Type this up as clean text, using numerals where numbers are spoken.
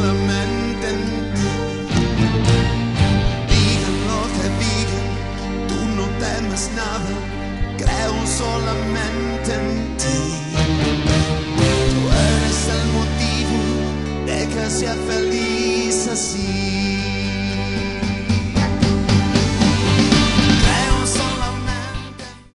solamente en ti. Digan lo que digan, tú no temes nada, creo solamente en ti. Tú eres el motivo de que sea feliz así.